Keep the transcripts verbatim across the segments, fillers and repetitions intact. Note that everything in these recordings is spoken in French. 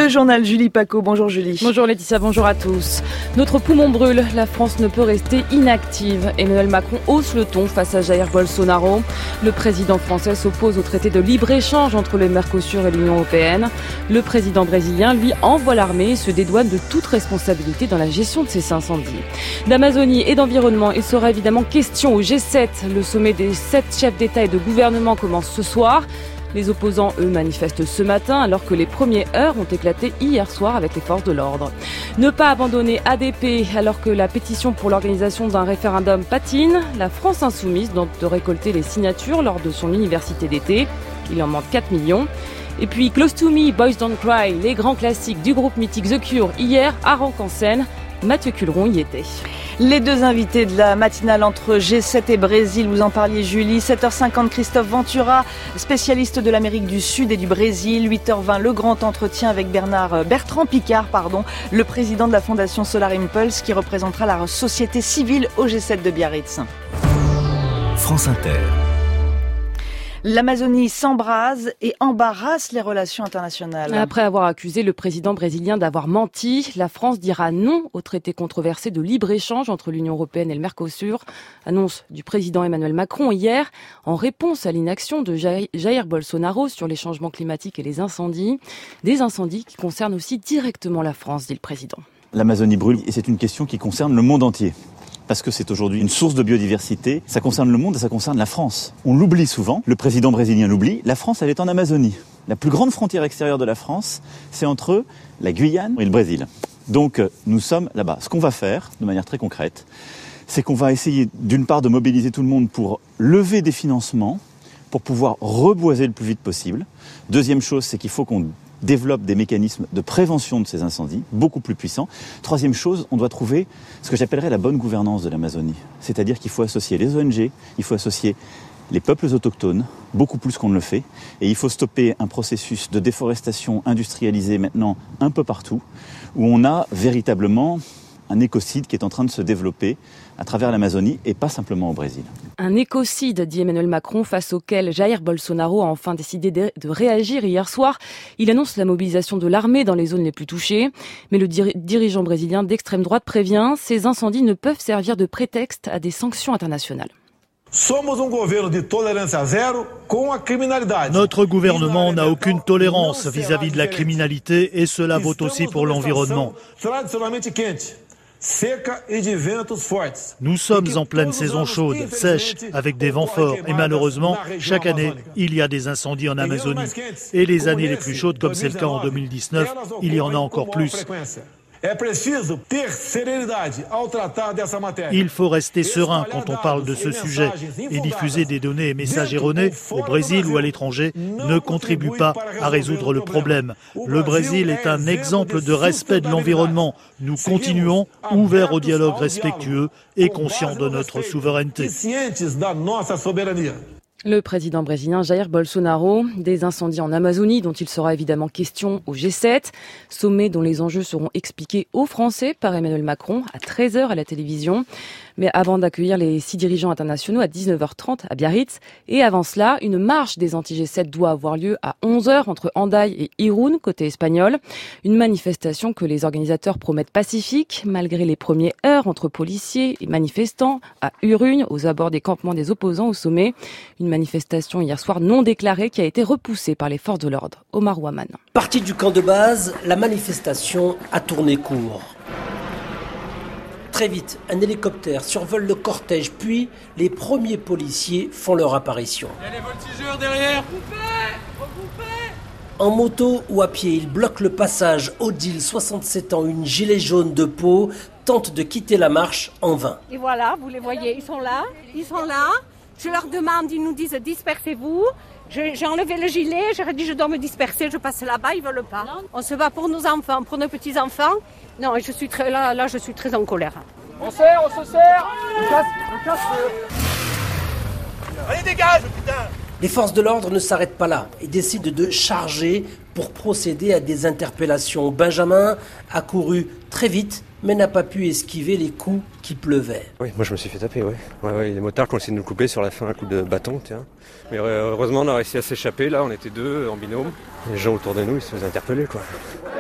Le journal Julie Paco. Bonjour Julie. Bonjour Laetitia, bonjour à tous. Notre poumon brûle, la France ne peut rester inactive. Emmanuel Macron hausse le ton face à Jair Bolsonaro. Le président français s'oppose au traité de libre-échange entre le Mercosur et l'Union européenne. Le président brésilien, lui, envoie l'armée et se dédouane de toute responsabilité dans la gestion de ces incendies. D'Amazonie et d'environnement, il sera évidemment question au G sept. Le sommet des sept chefs d'État et de gouvernement commence ce soir. Les opposants, eux, manifestent ce matin alors que les premières heures ont éclaté hier soir avec les forces de l'ordre. Ne pas abandonner A D P alors que la pétition pour l'organisation d'un référendum patine. La France insoumise tente de récolter les signatures lors de son université d'été. Il en manque quatre millions. Et puis Close to Me, Boys Don't Cry, les grands classiques du groupe mythique The Cure hier à Roque-en-Seine. Mathieu Culeron y était. Les deux invités de la matinale entre G sept et Brésil, vous en parliez Julie. sept heures cinquante, Christophe Ventura, spécialiste de l'Amérique du Sud et du Brésil. huit heures vingt, le grand entretien avec Bernard, Bertrand Picard, pardon, le président de la fondation Solar Impulse qui représentera la société civile au G sept de Biarritz. France Inter. L'Amazonie s'embrase et embarrasse les relations internationales. Après avoir accusé le président brésilien d'avoir menti, la France dira non au traité controversé de libre-échange entre l'Union européenne et le Mercosur. Annonce du président Emmanuel Macron hier, en réponse à l'inaction de Jair Bolsonaro sur les changements climatiques et les incendies. Des incendies qui concernent aussi directement la France, dit le président. L'Amazonie brûle et c'est une question qui concerne le monde entier. Parce que c'est aujourd'hui une source de biodiversité. Ça concerne le monde et ça concerne la France. On l'oublie souvent, le président brésilien l'oublie. La France, elle est en Amazonie. La plus grande frontière extérieure de la France, c'est entre la Guyane et le Brésil. Donc nous sommes là-bas. Ce qu'on va faire, de manière très concrète, c'est qu'on va essayer d'une part de mobiliser tout le monde pour lever des financements, pour pouvoir reboiser le plus vite possible. Deuxième chose, c'est qu'il faut qu'on développe des mécanismes de prévention de ces incendies, beaucoup plus puissants. Troisième chose, on doit trouver ce que j'appellerais la bonne gouvernance de l'Amazonie. C'est-à-dire qu'il faut associer les O N G, il faut associer les peuples autochtones, beaucoup plus qu'on ne le fait. Et il faut stopper un processus de déforestation industrialisée maintenant un peu partout, où on a véritablement un écocide qui est en train de se développer à travers l'Amazonie et pas simplement au Brésil. Un écocide, dit Emmanuel Macron, face auquel Jair Bolsonaro a enfin décidé de réagir hier soir. Il annonce la mobilisation de l'armée dans les zones les plus touchées. Mais le dir- dirigeant brésilien d'extrême droite prévient, ces incendies ne peuvent servir de prétexte à des sanctions internationales. Notre gouvernement n'a aucune tolérance vis-à-vis de la criminalité et cela vaut aussi pour l'environnement. Nous sommes en pleine saison chaude, sèche, avec des vents forts et malheureusement, chaque année, il y a des incendies en Amazonie. Et les années les plus chaudes, comme c'est le cas en deux mille dix-neuf, il y en a encore plus. Il faut rester serein quand on parle de ce sujet et diffuser des données et messages erronés au Brésil ou à l'étranger ne contribue pas à résoudre le problème. Le Brésil est un exemple de respect de l'environnement. Nous continuons ouverts au dialogue respectueux et conscients de notre souveraineté. Le président brésilien Jair Bolsonaro, des incendies en Amazonie dont il sera évidemment question au G sept, sommet dont les enjeux seront expliqués aux Français par Emmanuel Macron à treize heures à la télévision. Mais avant d'accueillir les six dirigeants internationaux à dix-neuf heures trente à Biarritz, et avant cela, une marche des anti-G sept doit avoir lieu à onze heures entre Hendaye et Irún, côté espagnol. Une manifestation que les organisateurs promettent pacifique, malgré les premières heures entre policiers et manifestants à Irún, aux abords des campements des opposants au sommet. Une manifestation hier soir non déclarée qui a été repoussée par les forces de l'ordre. Omar Ouaman. Partie du camp de base, la manifestation a tourné court. Très vite, un hélicoptère survole le cortège, puis les premiers policiers font leur apparition. Il y a les voltigeurs derrière. Regroupez, regroupez. En moto ou à pied, ils bloquent le passage. Odile, soixante-sept ans, une gilet jaune de peau, tente de quitter la marche en vain. Et voilà, vous les voyez, ils sont là, ils sont là. Je leur demande, ils nous disent dispersez-vous. Je, j'ai enlevé le gilet, j'aurais dit je dois me disperser, je passe là-bas, ils veulent pas. On se bat pour nos enfants, pour nos petits-enfants. Non, je suis très, là, là, je suis très en colère. On serre, on se serre. On casse, on casse. Allez, dégage, putain. Les forces de l'ordre ne s'arrêtent pas là et décident de charger pour procéder à des interpellations. Benjamin a couru très vite, mais n'a pas pu esquiver les coups qui pleuvaient. Oui, moi je me suis fait taper, oui. Ouais, ouais, les motards qui ont essayé de nous couper sur la fin, un coup de bâton, tiens. Mais heureusement, on a réussi à s'échapper, là, on était deux en binôme. Les gens autour de nous, ils se faisaient interpeller, quoi.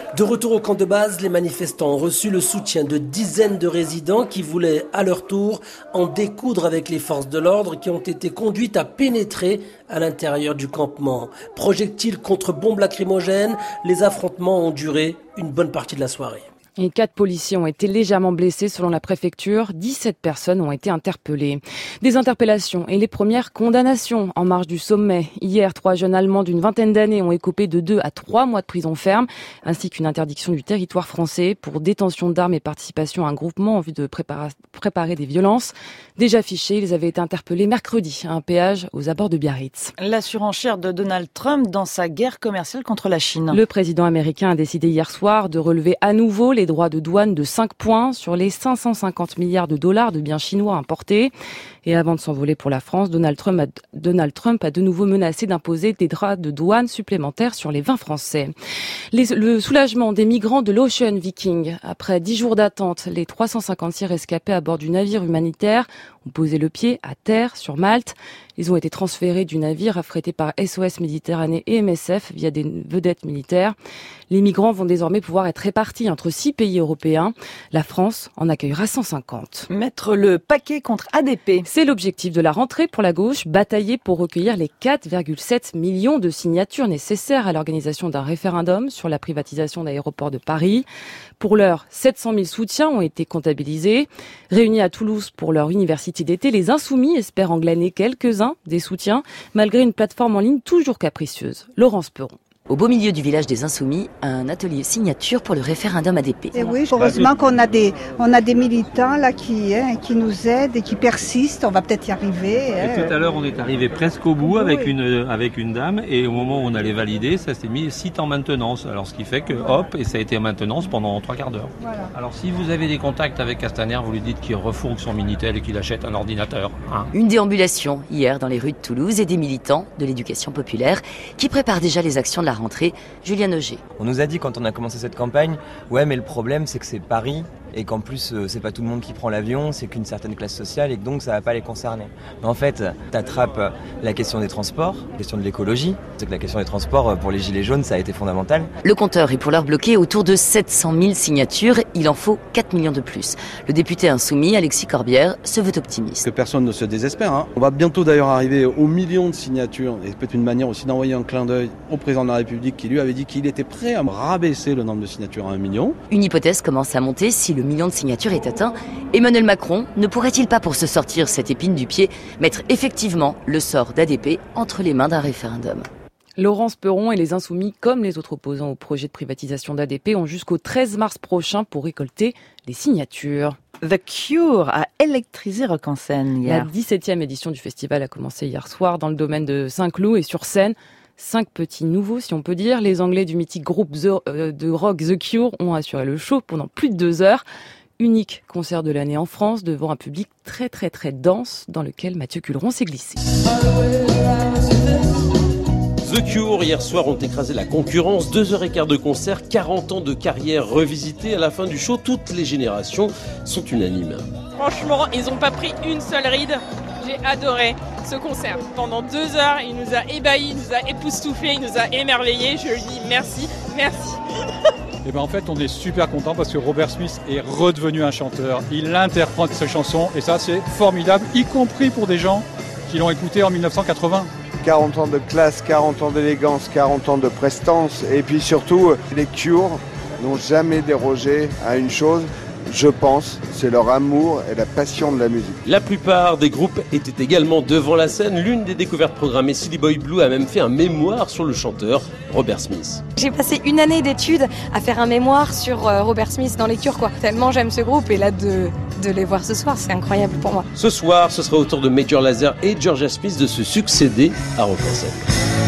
De retour au camp de base, les manifestants ont reçu le soutien de dizaines de résidents qui voulaient à leur tour en découdre avec les forces de l'ordre qui ont été conduites à pénétrer à l'intérieur du campement. Projectiles contre bombes lacrymogènes, les affrontements ont duré une bonne partie de la soirée. Et quatre policiers ont été légèrement blessés selon la préfecture. dix-sept personnes ont été interpellées. Des interpellations et les premières condamnations en marge du sommet. Hier, trois jeunes Allemands d'une vingtaine d'années ont écopé de deux à trois mois de prison ferme, ainsi qu'une interdiction du territoire français pour détention d'armes et participation à un groupement en vue de préparer, préparer des violences. Déjà fichés, ils avaient été interpellés mercredi à un péage aux abords de Biarritz. La surenchère de Donald Trump dans sa guerre commerciale contre la Chine. Le président américain a décidé hier soir de relever à nouveau les droits de douane de cinq points sur les cinq cent cinquante milliards de dollars de biens chinois importés. Et avant de s'envoler pour la France, Donald Trump a, Donald Trump a de nouveau menacé d'imposer des droits de douane supplémentaires sur les vins français. Les, le soulagement des migrants de l'Ocean Viking. Après dix jours d'attente, les trois cent cinquante-six rescapés à bord du navire humanitaire ont posé le pied à terre sur Malte. Ils ont été transférés du navire affrété par S O S Méditerranée et M S F via des vedettes militaires. Les migrants vont désormais pouvoir être répartis entre six pays européens. La France en accueillera cent cinquante. Mettre le paquet contre A D P. C'est l'objectif de la rentrée pour la gauche, batailler pour recueillir les quatre virgule sept millions de signatures nécessaires à l'organisation d'un référendum sur la privatisation d'aéroports de Paris. Pour l'heure, sept cent mille soutiens ont été comptabilisés. Réunis à Toulouse pour leur université d'été, les Insoumis espèrent en glaner quelques-uns des soutiens, malgré une plateforme en ligne toujours capricieuse. Laurence Peron. Au beau milieu du village des Insoumis, un atelier signature pour le référendum A D P. Et oui, heureusement qu'on a des, on a des militants là qui, hein, qui nous aident et qui persistent. On va peut-être y arriver. Hein. Et tout à l'heure, on est arrivé presque au bout oui. avec une avec une dame, et au moment où on allait valider, ça s'est mis site en maintenance. Alors ce qui fait que hop, et ça a été en maintenance pendant trois quarts d'heure. Voilà. Alors si vous avez des contacts avec Castaner, vous lui dites qu'il refourgue son Minitel et qu'il achète un ordinateur. Hein. Une déambulation hier dans les rues de Toulouse et des militants de l'éducation populaire qui préparent déjà les actions de la rentrée. Julien Auger. On nous a dit quand on a commencé cette campagne, ouais mais le problème c'est que c'est Paris et qu'en plus euh, c'est pas tout le monde qui prend l'avion, c'est qu'une certaine classe sociale et que donc ça va pas les concerner. Mais en fait, t'attrapes la question des transports, la question de l'écologie, c'est que la question des transports pour les gilets jaunes ça a été fondamental. Le compteur est pour l'heure bloqué autour de sept cent mille signatures, il en faut quatre millions de plus. Le député insoumis Alexis Corbière se veut optimiste. Que personne ne se désespère, hein. On va bientôt d'ailleurs arriver aux millions de signatures et peut-être une manière aussi d'envoyer un clin d'œil au président de la République qui lui avait dit qu'il était prêt à rabaisser le nombre de signatures à un million. Une hypothèse commence à monter si le million de signatures est atteint. Emmanuel Macron ne pourrait-il pas, pour se sortir cette épine du pied, mettre effectivement le sort d'A D P entre les mains d'un référendum ? Laurence Peron et les Insoumis, comme les autres opposants au projet de privatisation d'A D P, ont jusqu'au treize mars prochain pour récolter les signatures. The Cure a électrisé Rock en scène hier. La dix-septième édition du festival a commencé hier soir dans le domaine de Saint-Cloud et sur scène. Cinq petits nouveaux, si on peut dire. Les Anglais du mythique groupe The, euh, de rock The Cure ont assuré le show pendant plus de deux heures. Unique concert de l'année en France devant un public très très très dense dans lequel Mathieu Culeron s'est glissé. The Cure, hier soir, ont écrasé la concurrence. Deux heures et quart de concert, quarante ans de carrière revisitée. À la fin du show, toutes les générations sont unanimes. Franchement, ils n'ont pas pris une seule ride. J'ai adoré ce concert. Pendant deux heures, il nous a ébahis, il nous a époustouflés, il nous a émerveillés. Je lui dis merci, merci. Et ben en fait, on est super content parce que Robert Smith est redevenu un chanteur. Il interprète ses chansons et ça, c'est formidable, y compris pour des gens qui l'ont écouté en dix-neuf cent quatre-vingts. quarante ans de classe, quarante ans d'élégance, quarante ans de prestance. Et puis surtout, les Cure n'ont jamais dérogé à une chose, je pense, c'est leur amour et la passion de la musique. La plupart des groupes étaient également devant la scène. L'une des découvertes programmées, Silly Boy Blue, a même fait un mémoire sur le chanteur Robert Smith. J'ai passé une année d'études à faire un mémoire sur Robert Smith dans les Cure, quoi. Tellement j'aime ce groupe et là de, de les voir ce soir, c'est incroyable pour moi. Ce soir, ce sera au tour de Major Lazer et Georgia Smith de se succéder à Rock en scène.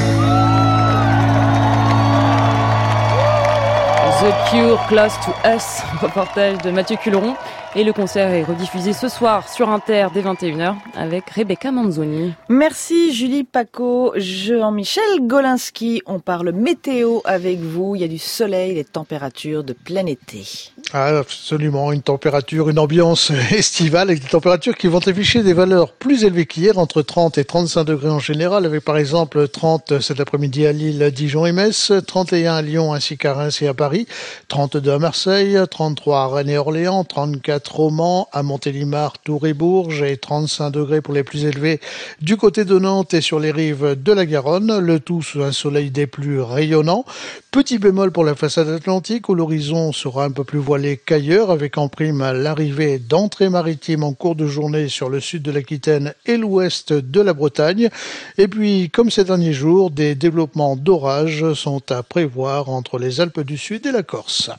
The Cure, Close to Us, reportage de Mathieu Culeron. Et le concert est rediffusé ce soir sur Inter dès vingt et une heures avec Rebecca Manzoni. Merci Julie Paco, Jean-Michel Golinski. On parle météo avec vous. Il y a du soleil, des températures de plein été. Ah, absolument, une température, une ambiance estivale avec des températures qui vont afficher des valeurs plus élevées qu'hier, entre trente et trente-cinq degrés en général, avec par exemple trente cet après-midi à Lille, Dijon et Metz, trente et un à Lyon ainsi qu'à Reims et à Paris, trente-deux à Marseille, trente-trois à Rennes et Orléans, trente-quatre au Mans, à Montélimar, Tours et Bourges et trente-cinq degrés pour les plus élevés du côté de Nantes et sur les rives de la Garonne, le tout sous un soleil des plus rayonnants. Petit bémol pour la façade atlantique où l'horizon sera un peu plus voilé qu'ailleurs, avec en prime l'arrivée d'entrées maritimes en cours de journée sur le sud de l'Aquitaine et l'ouest de la Bretagne. Et puis, comme ces derniers jours, des développements d'orages sont à prévoir entre les Alpes du Sud et la Corse.